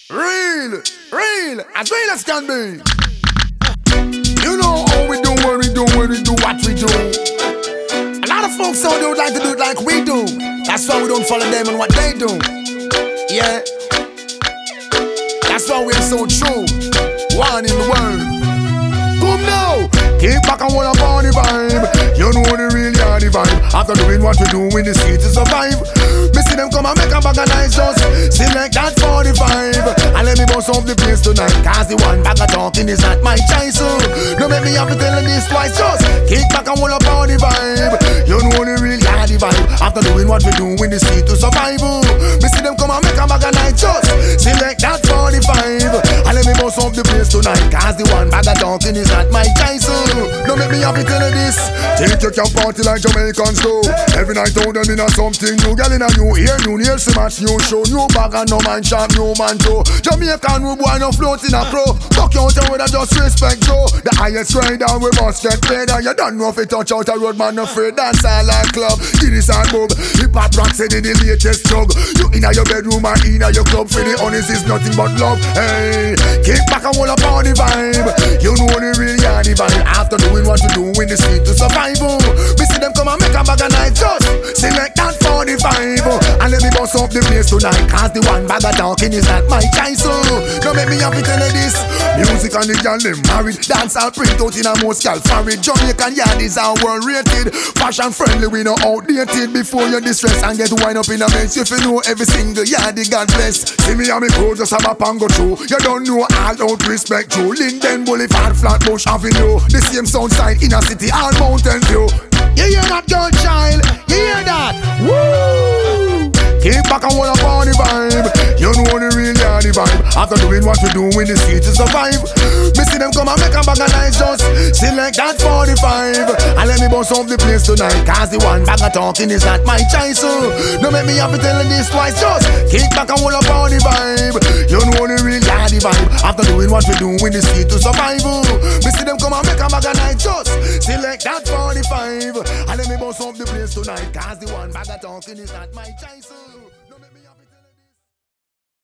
Real, as real as can be. You know how we do what we do when we do what we do. A lot of folks don't do like to do it like we do. That's why we don't follow them and what they do. Yeah, that's why we're so true. One in the world. Come now, kick back and hold up on the vibe. You know the real yardy vibe. After doing what we do in the street to survive. Me see them come and make a bag of nice just sing like that 45. And let me bust up the place tonight, cause the one bag of talking is not my choice. So don't make me have to tell you this twice. Just kick back and hold up on the vibe. You know the real yardy vibe. After doing what we do in the street to survive. Me see them come and make a bag of nice just sing like that 45. And let me bust up the place tonight, cause the one bag of talking is not my choice. Don't make me have to tell you this. Think you can party like Jamaicans do. Every night out them in a something new. Girl in a new ear, new nails, so much new show. New bag and no man sharp, new man too. Jamaican we boy no float in a pro. Fuck you out with a just respect Joe. The highest grade and we must get paid. And you don't know if it touch out a road man afraid. Dance all like club, Guinness and bub. Hip hop rock said in the latest drug. You in your bedroom or in your club. For the honest is nothing but love. Hey, kick back and hold up on the vibe. You know the real yardy vibe. After doing what you do in the street to survive. We see them come and make a bag of night just select that 45. And let me bust up the place tonight, cause the one bag of talking is not my choice. Don't make me have to tell you this. Music and the girl them married. Dance all print out in a most gal farid. Jamaican yardies are world rated. Fashion friendly, we no outdated. Before you distress and get wind up in a mess. If you know every single yardie, God bless. See me and me crew just have a pango through. You don't know all out respect you. Linden Boulevard, Flatbush Avenue. The same sound side in a city, all Mountain View. You hear that girl child? You hear that? Woo! Kick back and hold up on the vibe. You know the real yardy vibe. After doing what we do in the street to survive. Me see them come and make a bag of nice just select that 45. And let me bust up the place tonight, cause the one bag of talking is not my choice. Don't make me have to tell you this twice. Just kick back and hold up on the vibe. You know the real yardy vibe. After doing what we do in the street to survive. Me see them come and make a bag of nice just select that 45. And let me bust up the place tonight, cause the one bag of talking is not my choice.